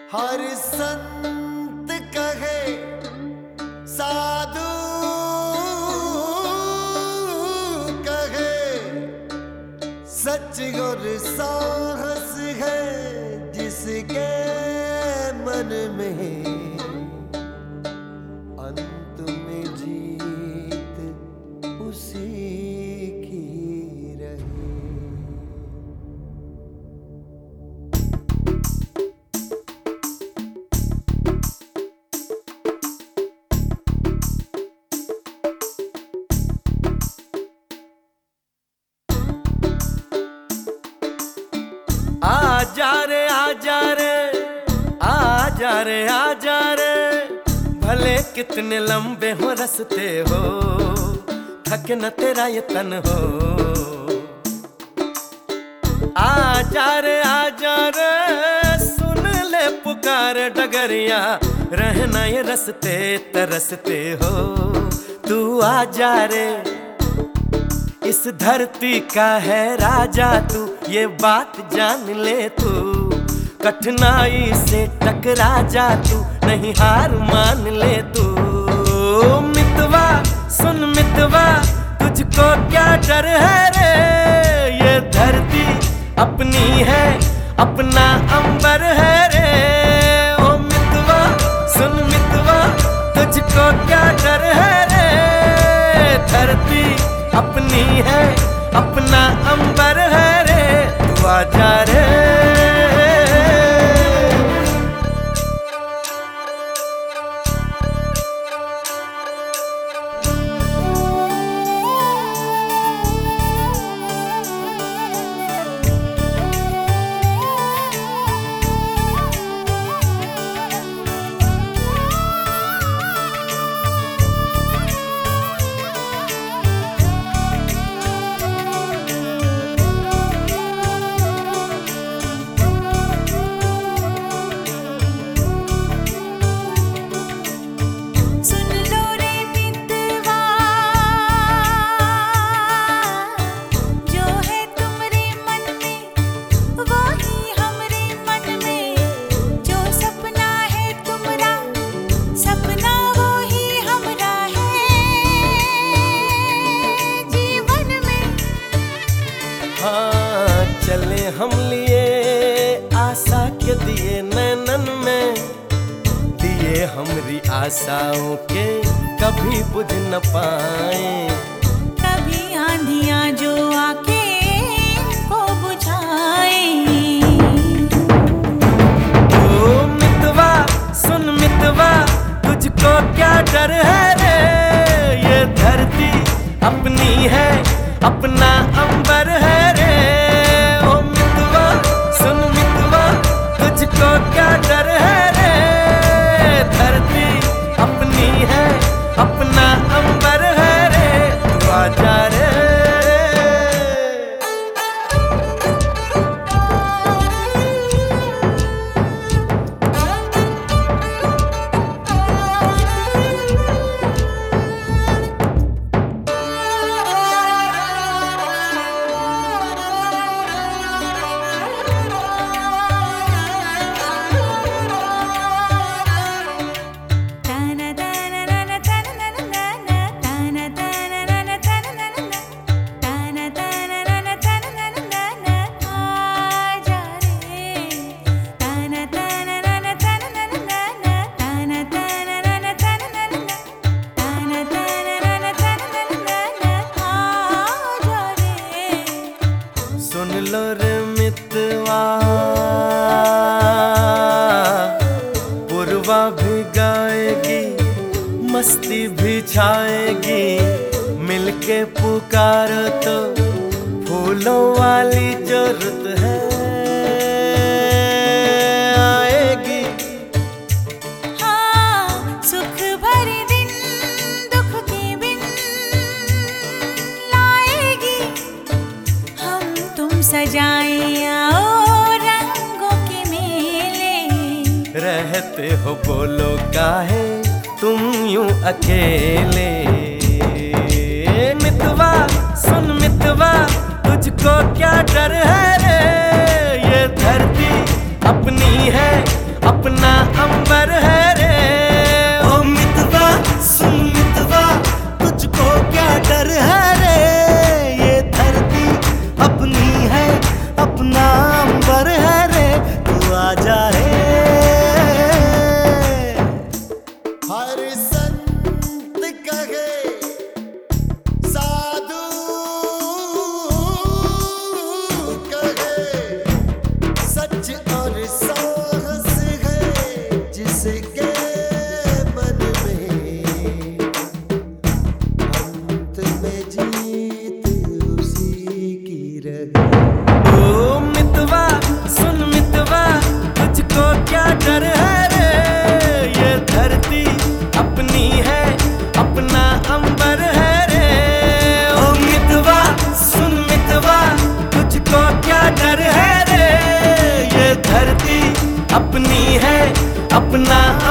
हर संत कहे साधु कहे सच और साहस है जिसके मन में अंत में जीत उसी की रही। आजा रे आजा रे आजा रे आजा रे, भले कितने लंबे हो रस्ते हो, थके न तेरा ये तन हो। आजा रे सुन ले पुकार डगरिया, रहना ये रस्ते तरसते हो। तू आजा रे, इस धरती का है राजा तू, ये बात जान ले तू। कठिनाई से टकरा जा तू, नहीं हार मान ले तू। मितवा सुन मितवा, तुझको क्या डर है रे, ये धरती अपनी है, अपना अंबर है रे। ओ मितवा सुन मितवा, तुझको क्या डर है रे, धरती अपनी है, अपना अंबर है रे। तू आजा रे। हाँ चले हम लिए आशा के दिए नैनन में, दिए हमरी आशाओं के कभी बुझ न पाए। कभी आंधियां जो आके को बुझाए। ओ मितवा सुन मितवा, तुझको क्या डर है रे, ये धरती अपनी है, अपना अंबर है रे। ओ मितवा सुन मितवा, तुझको क्या डर है रे, धरती अपनी है, अपना अंबर है रे। तू आजा रे। सुन लो रे मितवा, पुरवा भी गाएगी, मस्ती भी छाएगी, मिलके पुकारो तो फूलों वाली जरूरत है आएगी। हाँ सुख भरे दिन दुख के बिन लाएगी, हम तुम सजाए आओ रंगों के मेले। रहते हो बोलो काहे तुम यूं अकेले। मितवा सुन मितवा, तुझको क्या डर है रे, ये धरती अपनी है, अपना अपना